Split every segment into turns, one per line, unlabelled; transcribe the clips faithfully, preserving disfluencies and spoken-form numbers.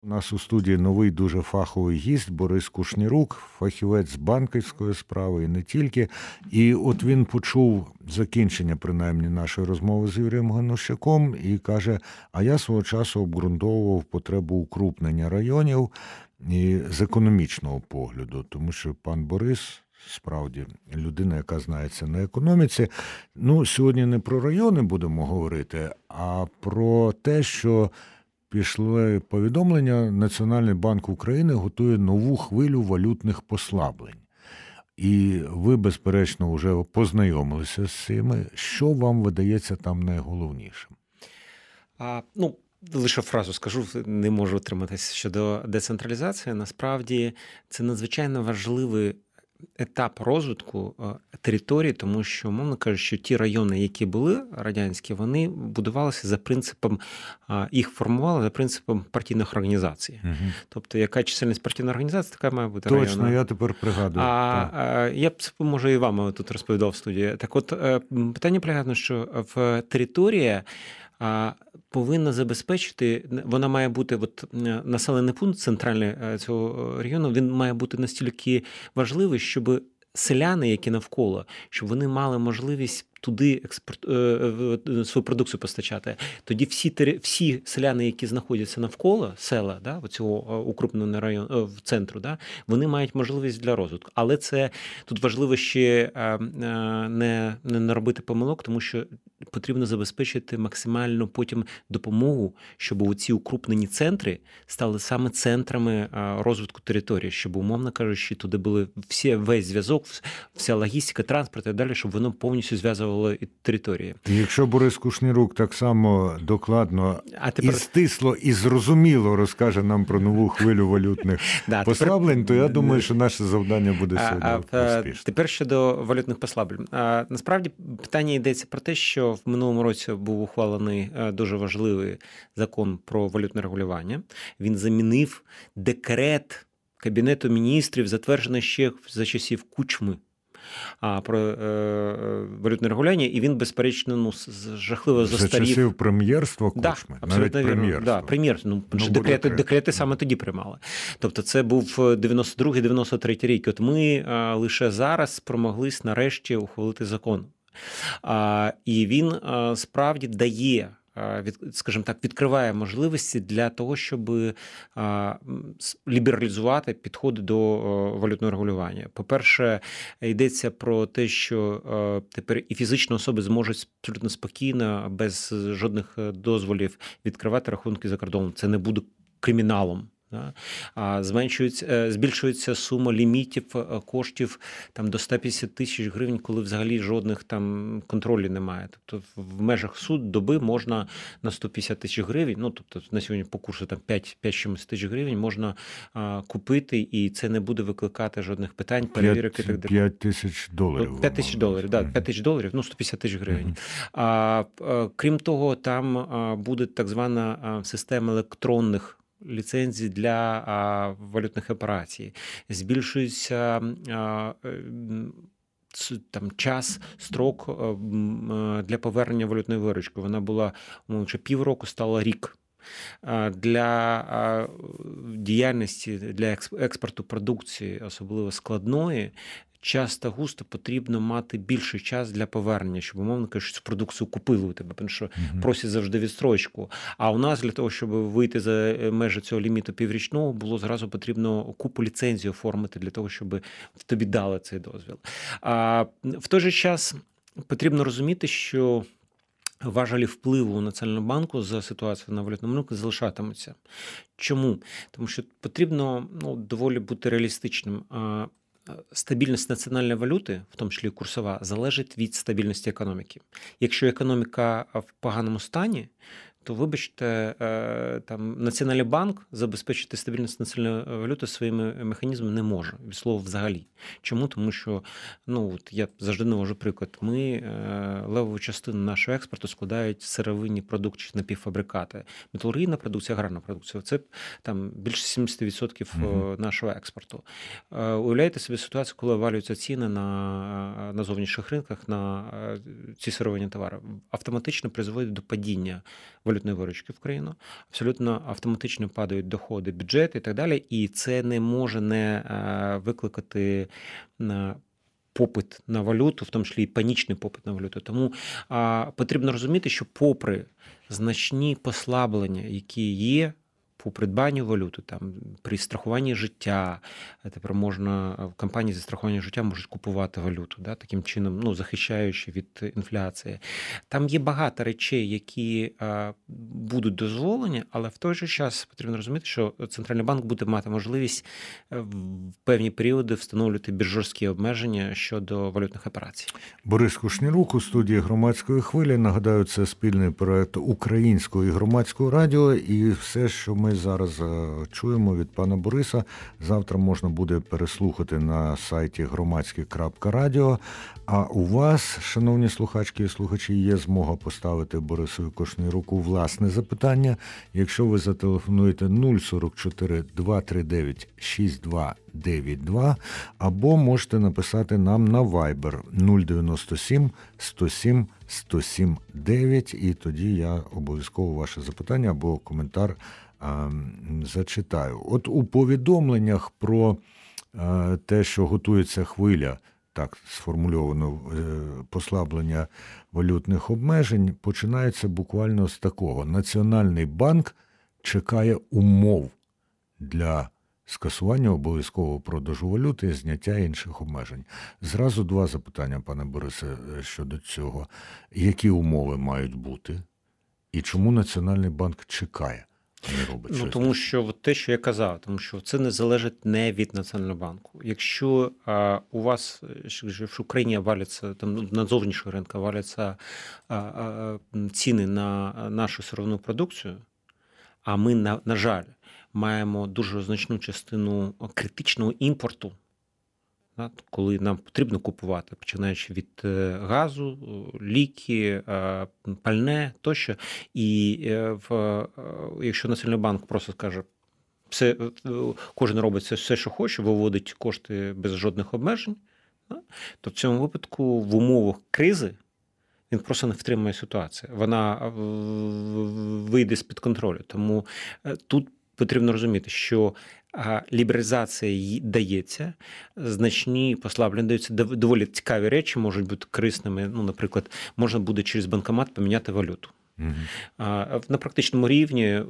У нас у студії новий дуже фаховий гість Борис Кушнірук, фахівець з банківської справи і не тільки. І от він почув закінчення, принаймні, нашої розмови з Юрієм Ганущаком і каже, а я свого часу обґрунтовував потребу укрупнення районів і з економічного погляду, тому що пан Борис справді людина, яка знається на економіці. Ну, сьогодні не про райони будемо говорити, а про те, що пішли повідомлення, Національний банк України готує нову хвилю валютних послаблень. І ви, безперечно, вже познайомилися з цими. Що вам видається там найголовнішим?
А, ну, лише фразу скажу, не можу утриматися щодо децентралізації. Насправді, це надзвичайно важливий етап розвитку території, тому що, умовно кажучи, що ті райони, які були радянські, вони будувалися за принципом, їх формували за принципом партійних організацій. Угу. Тобто, яка чисельність партійної організації, така має бути районна.
Точно, я тепер пригадую.
А, а я б, може, і вам тут розповідав в студії. Так от, питання полягає в тому, що в території повинна забезпечити, вона має бути, от населений пункт центральний цього регіону, він має бути настільки важливий, щоб селяни, які навколо, щоб вони мали можливість туди експорт, свою продукцію постачати. Тоді всі, всі селяни, які знаходяться навколо села, да, цього укрупненого району, в центру, да, вони мають можливість для розвитку. Але це тут важливо ще не, не наробити помилок, тому що потрібно забезпечити максимальну потім допомогу, щоб у ці укрупнені центри стали саме центрами розвитку території, щоб, умовно кажучи, туди були всі, весь зв'язок, вся логістика, транспорт і так далі, щоб воно повністю зв'язувало території.
Якщо Борис Кушнірук так само докладно а тепер... і стисло, і зрозуміло розкаже нам про нову хвилю валютних да, послаблень, тепер... то я думаю, що наше завдання буде сьогодні успішне.
Тепер щодо валютних послаблень. А, насправді питання йдеться про те, що в минулому році був ухвалений дуже важливий закон про валютне регулювання. Він замінив декрет Кабінету міністрів, затверджений ще за часів Кучми, а, про е, валютне регулювання, і він, безперечно, ну, жахливо застарів.
За часів прем'єрства Кучми?
Да, абсолютно вірно. Да, прем'єр, ну, ну, декрети, декрети саме тоді приймали. Тобто це був дев'яносто другий - дев'яносто третій рік. От ми а, лише зараз спромоглись нарешті ухвалити закон. А, і він а, справді дає, від, скажімо так, відкриває можливості для того, щоб а, лібералізувати підходи до а, валютного регулювання. По-перше, йдеться про те, що а, тепер і фізичні особи зможуть абсолютно спокійно, без жодних дозволів відкривати рахунки за кордоном. Це не буде криміналом. Зменшується, збільшується сума лімітів коштів там, до сто п'ятдесят тисяч гривень, коли взагалі жодних там контролів немає. Тобто в межах суд доби можна на сто п'ятдесят тисяч гривень, ну тобто на сьогодні по курсу там п'ять тисяч гривень можна а, купити, і це не буде викликати жодних питань, перевірок і так далі.
п'ять тисяч доларів.
п'ять тисяч доларів, так, да, п'ять тисяч доларів, ну сто п'ятдесят тисяч гривень. Mm-hmm. А, а, крім того, там а, буде так звана а, система електронних ліцензій для а, валютних операцій. Збільшується а, там час, строк а, для повернення валютної виручки. Вона була, мовчи, півроку, стала рік. Для діяльності, для експорту продукції, особливо складної, часто густо потрібно мати більший час для повернення, щоб, умовно кажучи, цю продукцію купили у тебе, тому що uh-huh. просять завжди відстрочку. А у нас для того, щоб вийти за межі цього ліміту піврічного, було зразу потрібно купу ліцензій оформити для того, щоб тобі дали цей дозвіл. А в той же час потрібно розуміти, що важелі впливу у Національного банку за ситуацію на валютному ринку залишатимуться. Чому? Тому що потрібно ну, доволі бути реалістичним. Стабільність національної валюти, в тому числі курсова, залежить від стабільності економіки. Якщо економіка в поганому стані, то, вибачте, там, Національний банк забезпечити стабільність національної валюти своїми механізмами не може, від слова взагалі. Чому? Тому що, ну, от я завжди навожу приклад, ми левову частину нашого експорту складають сировинні продукти, напівфабрикати. Металургійна продукція, аграрна продукція – це там більше сімдесят відсотків mm-hmm. нашого експорту. Уявляєте собі ситуацію, коли валюються ціни на, на зовнішніх ринках на ці сировинні товари. Автоматично призводить до падіння валютної виручки в країну, абсолютно автоматично падають доходи, бюджет і так далі, і це не може не викликати попит на валюту, в тому числі і панічний попит на валюту. Тому а, потрібно розуміти, що попри значні послаблення, які є по придбанню валюти, там, при страхуванні життя, тепер можна, компанії зі страхування життя можуть купувати валюту, да, таким чином, ну, захищаючи від інфляції. Там є багато речей, які а, будуть дозволені, але в той же час потрібно розуміти, що Центральний банк буде мати можливість в певні періоди встановлювати більш жорсткі обмеження щодо валютних операцій.
Борис Кушнірук у студії «Громадської хвилі». Нагадаю, це спільний проект Українського і Громадського радіо, і все, що ми зараз чуємо від пана Бориса, завтра можна буде переслухати на сайті громадське крапка радіо. А у вас, шановні слухачки і слухачі, є змога поставити Борису Кушніруку власне запитання. Якщо ви зателефонуєте нуль сорок чотири двісті тридцять дев'ять шістдесят два дев'яносто два, або можете написати нам на Viber нуль дев'яносто сім сто сім сто сім дев'ять, і тоді я обов'язково ваше запитання або коментар а, зачитаю. От у повідомленнях про а, те, що готується хвиля, так сформульовано, послаблення валютних обмежень, починається буквально з такого. Національний банк чекає умов для скасування обов'язкового продажу валюти і зняття інших обмежень. Зразу два запитання, пане Борисе, щодо цього. Які умови мають бути? І чому Національний банк чекає, а не робить щось?
Ну, тому що от те, що я казав, тому що це не залежить не від Національного банку. Якщо а, у вас в Україні валяться, там на зовнішніх ринках валяться а, а, ціни на нашу сировинну продукцію, а ми, на, на жаль, маємо дуже значну частину критичного імпорту, коли нам потрібно купувати, починаючи від газу, ліки, пальне тощо. І в, якщо Національний банк просто скаже, все, кожен робить все, все, що хоче, виводить кошти без жодних обмежень, то в цьому випадку в умовах кризи він просто не втримує ситуацію. Вона вийде з-під контролю. Тому тут потрібно розуміти, що лібералізація дається, значні послаблення даються, доволі цікаві речі можуть бути корисними. Ну, наприклад, можна буде через банкомат поміняти валюту. Uh-huh. На практичному рівні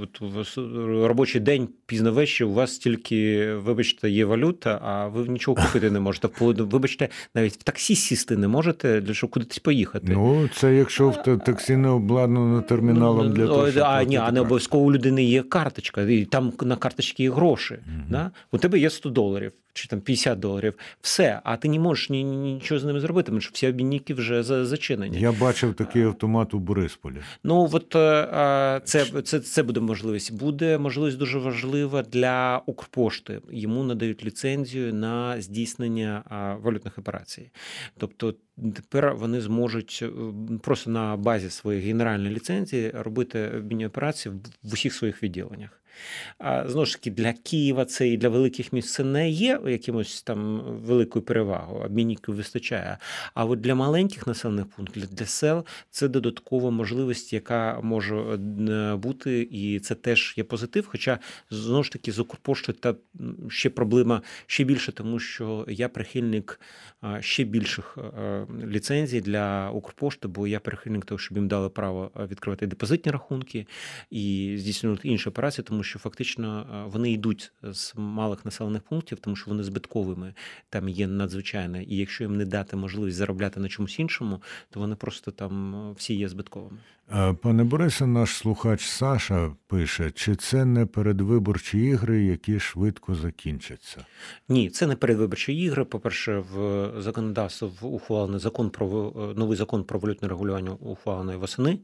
робочий день пізно ввечері у вас тільки, вибачте, є валюта, а ви нічого купити не можете. Вибачте, навіть в таксі сісти не можете, для щоб кудись поїхати.
Ну, це якщо в таксі не обладнано терміналом для того, щоб...
А, ні, а не обов'язково у людини є карточка, і там на карточці є гроші. Uh-huh. Да? У тебе є сто доларів. Чи там п'ятдесят доларів, все, а ти не можеш ні, нічого з ними зробити, тому що всі обмінники вже зачинені.
Я бачив такий автомат у Борисполі.
Ну, от це, це, це буде можливість. Буде можливість дуже важлива для Укрпошти. Йому надають ліцензію на здійснення валютних операцій. Тобто тепер вони зможуть просто на базі своєї генеральної ліцензії робити обмінні операції в усіх своїх відділеннях. А, знову ж таки, для Києва це і для великих міст це не є якимось там великою перевагою, обмінників вистачає. А от для маленьких населених пунктів, для сел, це додаткова можливість, яка може бути, і це теж є позитив. Хоча, знову ж таки, з Укрпоштою та ще проблема ще більше, тому що я прихильник ще більших ліцензій для Укрпошти, бо я прихильник того, щоб їм дали право відкривати депозитні рахунки і здійснювати інші операції, тому що фактично вони йдуть з малих населених пунктів, тому що вони збитковими, там є надзвичайно. І якщо їм не дати можливість заробляти на чомусь іншому, то вони просто там всі є збитковими.
Пане Борисе, наш слухач Саша пише, чи це не передвиборчі ігри, які швидко закінчаться?
Ні, це не передвиборчі ігри. По-перше, в законодавстві ухвалений закон про новий закон про валютне регулювання ухвалений восени,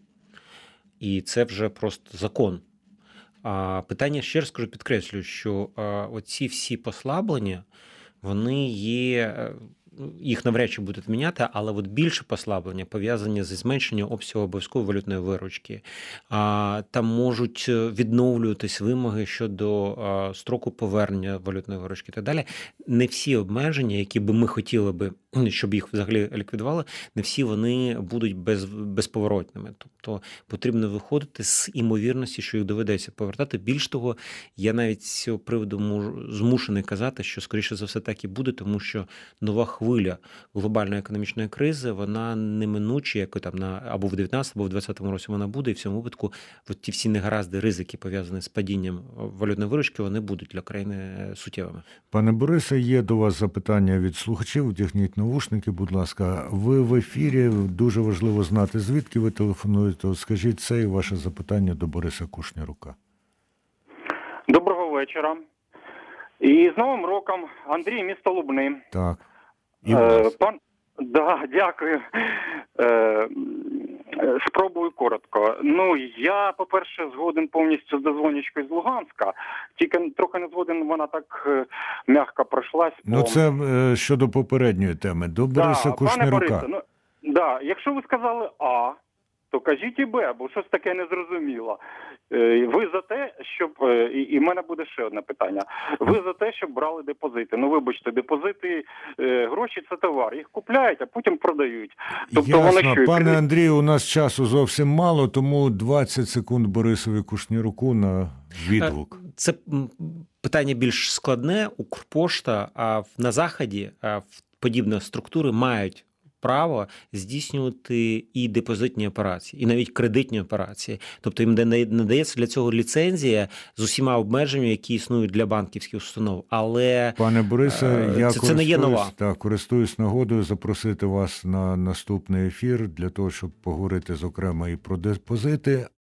і це вже просто закон. А питання, ще раз скажу, підкреслюю, що оці всі послаблення, вони є, їх навряд чи будуть міняти, але от більше послаблення пов'язані зі зменшенням обсягу обов'язкової валютної виручки. Там можуть відновлюватись вимоги щодо строку повернення валютної виручки і так далі. Не всі обмеження, які би ми хотіли би щоб їх взагалі ліквідували, не всі вони будуть без, безповоротними. Тобто потрібно виходити з імовірності, що їх доведеться повертати. Більш того, я навіть з цього приводу можу змушений казати, що, скоріше за все, так і буде, тому що нова хвиля глобальної економічної кризи, вона неминуче, як там на або в дев'ятнадцятому, або в двадцятому році вона буде, і в цьому випадку от ті всі негаразди, ризики, пов'язані з падінням валютної виручки, вони будуть для країни суттєвими.
Пане Борисе, є до вас запитання від слухачів. Вдягніть навушники, будь ласка. Ви в ефірі. Дуже важливо знати, звідки ви телефонуєте. Скажіть це і ваше запитання до Бориса Кушнірука.
Доброго вечора. І з Новим роком. Андрій, місто Лубни.
Так. І
Е, пан... Да, дякую. Е, спробую коротко. Ну, я, по-перше, згоден повністю з дозвонічкою з Луганська, тільки трохи не згоден, вона так е, м'яко пройшлась.
Ну,
по...
це е, щодо попередньої теми. До Бориса
да,
Кушнірука.
Пане Борисе, ну, да, якщо ви сказали А, то кажіть і Б, бо щось таке незрозуміло. Е, Ви за те, щоб... е, І і в мене буде ще одне питання. Ви за те, щоб брали депозити. Ну, вибачте, депозити, е, гроші – це товар. Їх купляють, а потім продають. Тобто
Ясно.
вони що,
Пане
кредит-
Андрію, у нас часу зовсім мало, тому двадцять секунд Борисові Кушніруку на відгук.
Це м, питання більш складне. Укрпошта а в- на Заході а, в подібні структури мають право здійснювати і депозитні операції, і навіть кредитні операції. Тобто їм не надається для цього ліцензія з усіма обмеженнями, які існують для банківських установ. Але
Пане Борисе,
Е,
я
це- це не є
користуюсь,
нова.
так, користуюсь нагодою запросити вас на наступний ефір для того, щоб поговорити, зокрема, і про депозити.